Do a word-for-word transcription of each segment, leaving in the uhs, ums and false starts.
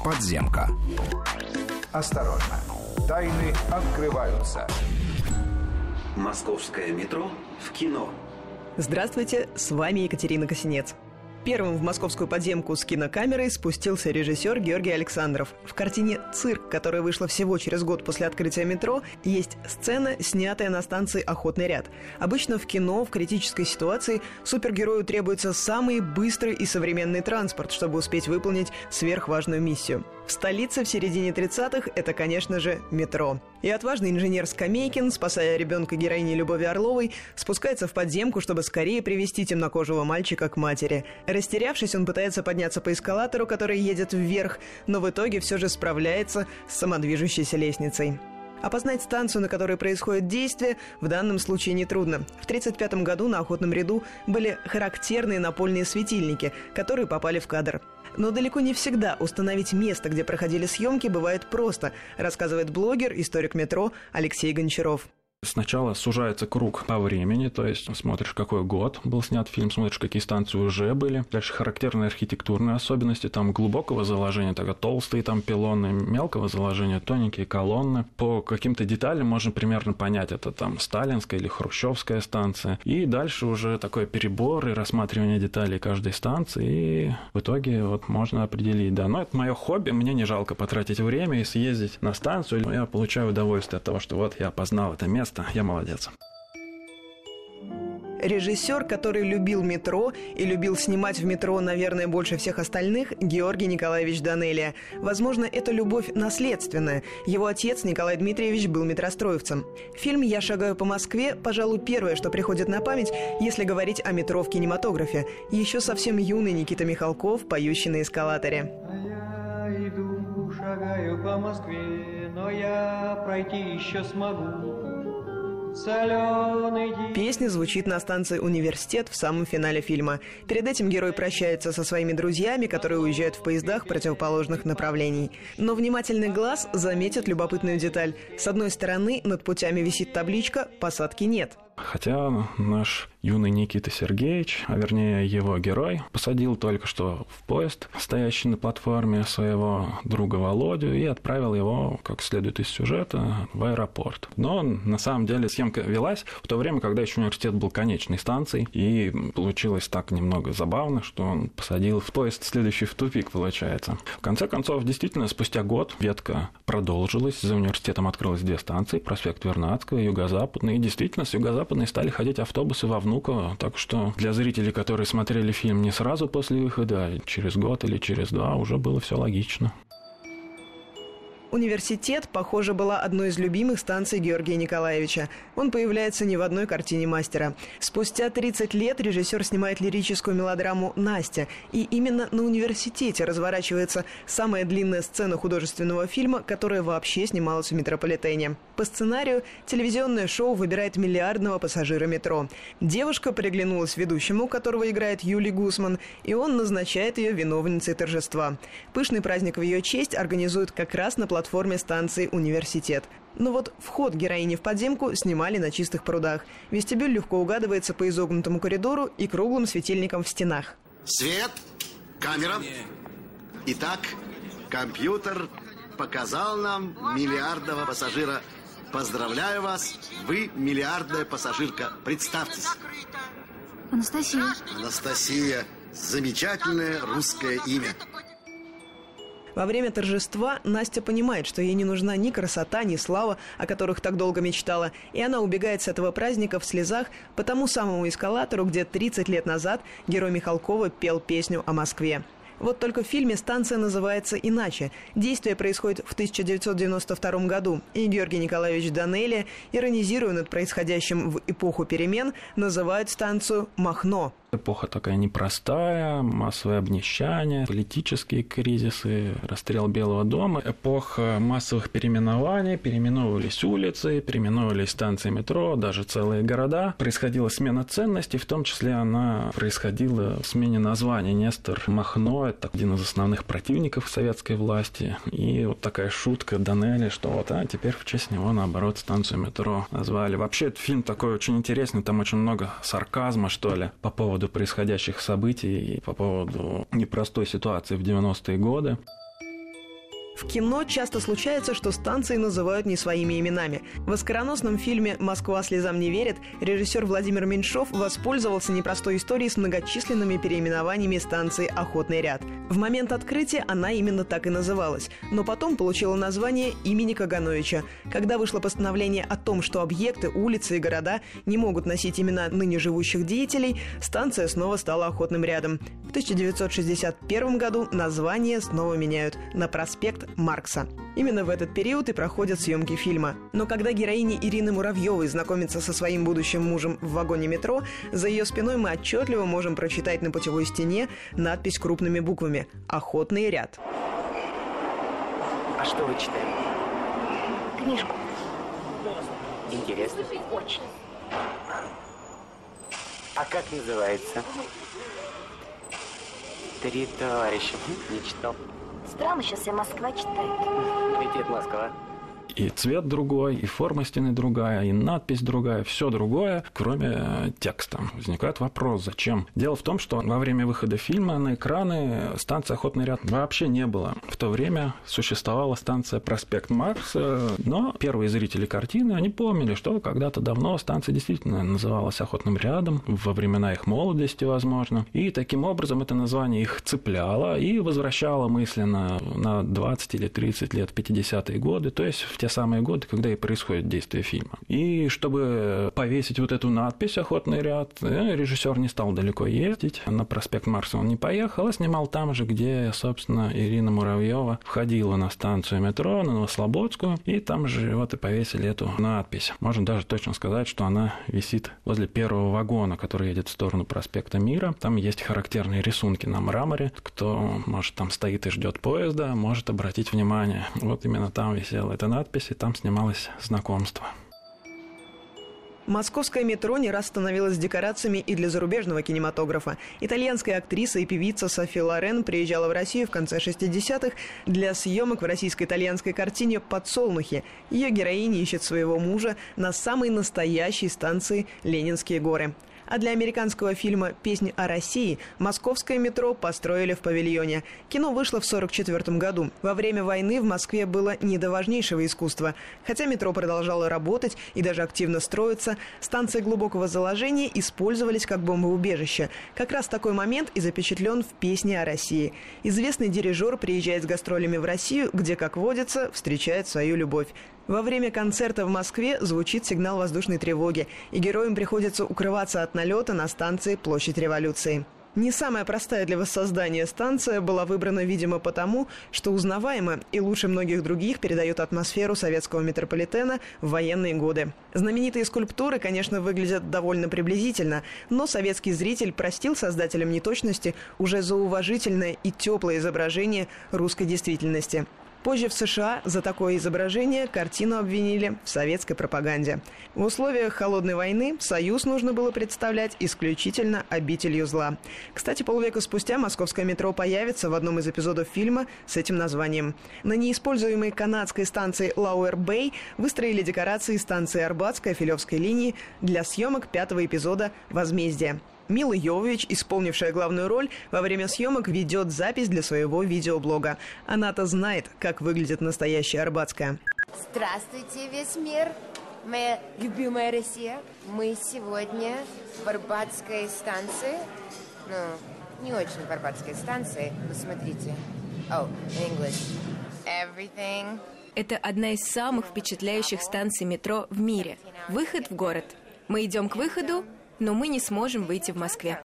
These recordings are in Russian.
Подземка. Осторожно, тайны открываются. Московское метро в кино. Здравствуйте, с вами Екатерина Косинец. Первым в московскую подземку с кинокамерой спустился режиссер Георгий Александров. В картине «Цирк», которая вышла всего через год после открытия метро, есть сцена, снятая на станции «Охотный ряд». Обычно в кино в критической ситуации супергерою требуется самый быстрый и современный транспорт, чтобы успеть выполнить сверхважную миссию. В столице в середине тридцатых это, конечно же, метро. И отважный инженер Скамейкин, спасая ребенка героини Любови Орловой, спускается в подземку, чтобы скорее привести темнокожего мальчика к матери. Растерявшись, он пытается подняться по эскалатору, который едет вверх, но в итоге все же справляется с самодвижущейся лестницей. Опознать станцию, на которой происходит действие, в данном случае нетрудно. В тысяча девятьсот тридцать пятом году на Охотном ряду были характерные напольные светильники, которые попали в кадр. Но далеко не всегда установить место, где проходили съемки, бывает просто, рассказывает блогер, историк метро Алексей Гончаров. Сначала сужается круг по времени, то есть смотришь, какой год был снят фильм, смотришь, какие станции уже были. Дальше характерные архитектурные особенности, там глубокого заложения, тогда толстые там пилоны, мелкого заложения, тоненькие колонны. По каким-то деталям можно примерно понять, это там сталинская или хрущевская станция. И дальше уже такой перебор и рассматривание деталей каждой станции, и в итоге вот можно определить, да. Но это мое хобби, мне не жалко потратить время и съездить на станцию. Я получаю удовольствие от того, что вот я познал это место. Я молодец. Режиссер, который любил метро и любил снимать в метро, наверное, больше всех остальных, Георгий Николаевич Данелия. Возможно, эта любовь наследственная. Его отец Николай Дмитриевич был метростроевцем. Фильм «Я шагаю по Москве» – пожалуй, первое, что приходит на память, если говорить о метро в кинематографе. Еще совсем юный Никита Михалков, поющий на эскалаторе. А я иду, шагаю по Москве, но я пройти еще смогу. Песня звучит на станции «Университет» в самом финале фильма. Перед этим герой прощается со своими друзьями, которые уезжают в поездах противоположных направлений. Но внимательный глаз заметит любопытную деталь. С одной стороны над путями висит табличка «Посадки нет». Хотя наш юный Никита Сергеевич, а вернее его герой, посадил только что в поезд, стоящий на платформе, своего друга Володю, и отправил его, как следует из сюжета, в аэропорт. Но на самом деле съемка велась в то время, когда еще университет был конечной станцией, и получилось так немного забавно, что он посадил в поезд, следующий в тупик, получается. В конце концов, действительно, спустя год ветка продолжилась, за университетом открылось две станции, проспект Вернадского и Юго-Западный, и действительно с Юго-Западной стали ходить автобусы во Внуково, так что для зрителей, которые смотрели фильм не сразу после выхода, а через год или через два, уже было все логично. «Университет», похоже, была одной из любимых станций Георгия Николаевича. Он появляется не в одной картине мастера. Спустя тридцать лет режиссер снимает лирическую мелодраму «Настя». И именно на «Университете» разворачивается самая длинная сцена художественного фильма, которая вообще снималась в метрополитене. По сценарию телевизионное шоу выбирает миллиардного пассажира метро. Девушка приглянулась ведущему, которого играет Юлий Гусман, и он назначает ее виновницей торжества. Пышный праздник в ее честь организуют как раз на платформе платформе станции «Университет». Но вот вход героини в подземку снимали на чистых прудах. Вестибюль легко угадывается по изогнутому коридору и круглым светильникам в стенах. Свет, камера. Итак, компьютер показал нам миллиардного пассажира. Поздравляю вас, вы миллиардная пассажирка. Представьтесь. Анастасия. Анастасия. Замечательное русское имя. Во время торжества Настя понимает, что ей не нужна ни красота, ни слава, о которых так долго мечтала, и она убегает с этого праздника в слезах по тому самому эскалатору, где тридцать лет назад герой Михалкова пел песню о Москве. Вот только в фильме станция называется иначе. Действие происходит в тысяча девятьсот девяносто втором году, и Георгий Николаевич Данелия, иронизируя над происходящим в эпоху перемен, называет станцию «Махно». Эпоха такая непростая, массовое обнищание, политические кризисы, расстрел Белого дома. Эпоха массовых переименований, переименовывались улицы, переименовывались станции метро, даже целые города. Происходила смена ценностей, в том числе она происходила в смене названия. Нестор Махно – это один из основных противников советской власти. И вот такая шутка Данелия, что вот, а теперь в честь него, наоборот, станцию метро назвали. Вообще, этот фильм такой очень интересный, там очень много сарказма, что ли, по поводу происходящих событий и по поводу непростой ситуации в девяностые годы. В кино часто случается, что станции называют не своими именами. В оскароносном фильме «Москва слезам не верит» режиссер Владимир Меньшов воспользовался непростой историей с многочисленными переименованиями станции «Охотный ряд». В момент открытия она именно так и называлась, но потом получила название имени Кагановича. Когда вышло постановление о том, что объекты, улицы и города не могут носить имена ныне живущих деятелей, станция снова стала «Охотным рядом». В тысяча девятьсот шестьдесят первом году название снова меняют на проспект Маркса. Именно в этот период и проходят съемки фильма. Но когда героиня Ирины Муравьевой знакомится со своим будущим мужем в вагоне метро, за ее спиной мы отчетливо можем прочитать на путевой стене надпись крупными буквами «Охотный ряд». А что вы читаете? Книжку. Интересно? Очень. А как называется? «Три товарища». Не читал. Странно, сейчас вся Москва читает. Летит Москва. И цвет другой, и форма стены другая, и надпись другая, все другое, кроме текста. Возникает вопрос, зачем? Дело в том, что во время выхода фильма на экраны станции «Охотный ряд» вообще не было. В то время существовала станция «Проспект Маркса», но первые зрители картины, они помнили, что когда-то давно станция действительно называлась «Охотным рядом», во времена их молодости, возможно. И таким образом это название их цепляло и возвращало мысленно на двадцать или тридцать лет, пятидесятые годы, то есть в те самые годы, когда и происходит действие фильма. И чтобы повесить вот эту надпись «Охотный ряд», режиссер не стал далеко ездить. На проспект Маркса он не поехал, а снимал там же, где, собственно, Ирина Муравьева входила на станцию метро, на Новослободскую, и там же вот и повесили эту надпись. Можно даже точно сказать, что она висит возле первого вагона, который едет в сторону проспекта Мира. Там есть характерные рисунки на мраморе. Кто, может, там стоит и ждет поезда, может обратить внимание. Вот именно там висела эта надпись, и там снималось знакомство. Московское метро не раз становилось декорациями и для зарубежного кинематографа. Итальянская актриса и певица Софи Лорен приезжала в Россию в конце шестидесятых для съемок в российско-итальянской картине «Подсолнухи». Ее героиня ищет своего мужа на самой настоящей станции «Ленинские горы». А для американского фильма «Песнь о России» московское метро построили в павильоне. Кино вышло в сорок четвёртом году. Во время войны в Москве было не до важнейшего искусства. Хотя метро продолжало работать и даже активно строиться, станции глубокого заложения использовались как бомбоубежище. Как раз такой момент и запечатлен в «Песне о России». Известный дирижер приезжает с гастролями в Россию, где, как водится, встречает свою любовь. Во время концерта в Москве звучит сигнал воздушной тревоги, и героям приходится укрываться от налета на станции Площадь Революции. Не самая простая для воссоздания станция была выбрана, видимо, потому, что узнаваема и лучше многих других передает атмосферу советского метрополитена в военные годы. Знаменитые скульптуры, конечно, выглядят довольно приблизительно, но советский зритель простил создателям неточности уже за уважительное и теплое изображение русской действительности. Позже в США за такое изображение картину обвинили в советской пропаганде. В условиях холодной войны Союз нужно было представлять исключительно обителью зла. Кстати, полвека спустя московское метро появится в одном из эпизодов фильма с этим названием. На неиспользуемой канадской станции Лауэр-Бэй выстроили декорации станции Арбатской Филевской линии для съемок пятого эпизода «Возмездие». Мила Йовович, исполнившая главную роль, во время съемок ведет запись для своего видеоблога. Она-то знает, как выглядит настоящая Арбатская. Здравствуйте, весь мир! Моя любимая Россия. Мы сегодня в Арбатской станции. Ну, не очень в Арбатской станции, но смотрите. Oh, English. Everything. Это одна из самых впечатляющих станций метро в мире. Выход в город. Мы идем к выходу, но мы не сможем выйти в Москве.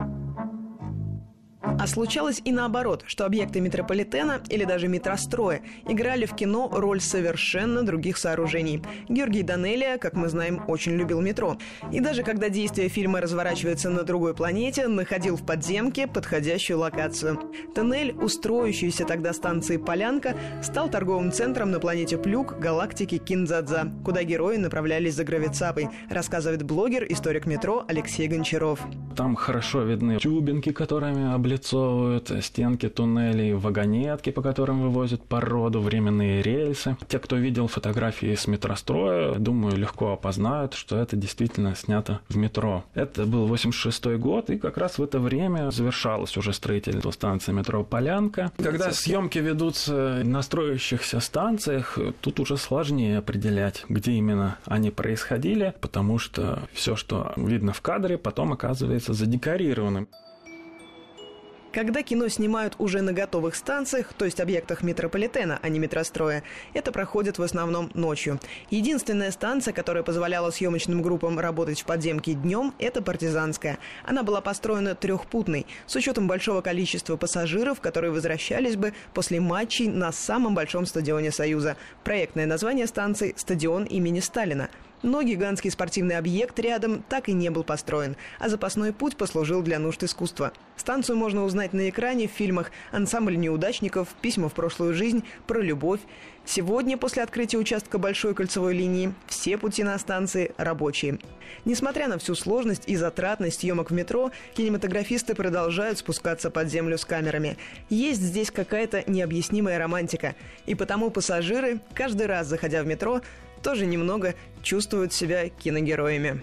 А случалось и наоборот, что объекты метрополитена или даже метростроя играли в кино роль совершенно других сооружений. Георгий Данелия, как мы знаем, очень любил метро. И даже когда действие фильма разворачивается на другой планете, находил в подземке подходящую локацию. Тоннель, устроившийся тогда станции Полянка, стал торговым центром на планете Плюк галактики Киндзадза, куда герои направлялись за гравицапой, рассказывает блогер, историк метро Алексей Гончаров. Там хорошо видны тюбинки, которыми облицованы разворцовывают стенки туннелей, вагонетки, по которым вывозят породу, временные рельсы. Те, кто видел фотографии с метростроя, думаю, легко опознают, что это действительно снято в метро. Это был восемьдесят шестой год, и как раз в это время завершалось уже строительство станции метро «Полянка». Когда съемки ведутся на строящихся станциях, тут уже сложнее определять, где именно они происходили, потому что все, что видно в кадре, потом оказывается задекорированным. Когда кино снимают уже на готовых станциях, то есть объектах метрополитена, а не метростроя, это проходит в основном ночью. Единственная станция, которая позволяла съемочным группам работать в подземке днем, это Партизанская. Она была построена трехпутной, с учетом большого количества пассажиров, которые возвращались бы после матчей на самом большом стадионе Союза. Проектное название станции – «Стадион имени Сталина». Но гигантский спортивный объект рядом так и не был построен, а запасной путь послужил для нужд искусства. Станцию можно узнать на экране в фильмах «Ансамбль неудачников», «Письма в прошлую жизнь», «Про любовь». Сегодня, после открытия участка Большой кольцевой линии, все пути на станции рабочие. Несмотря на всю сложность и затратность съемок в метро, кинематографисты продолжают спускаться под землю с камерами. Есть здесь какая-то необъяснимая романтика. И потому пассажиры, каждый раз заходя в метро, тоже немного чувствуют себя киногероями.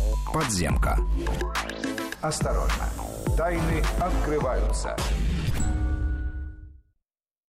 Подземка. Осторожно, тайны открываются.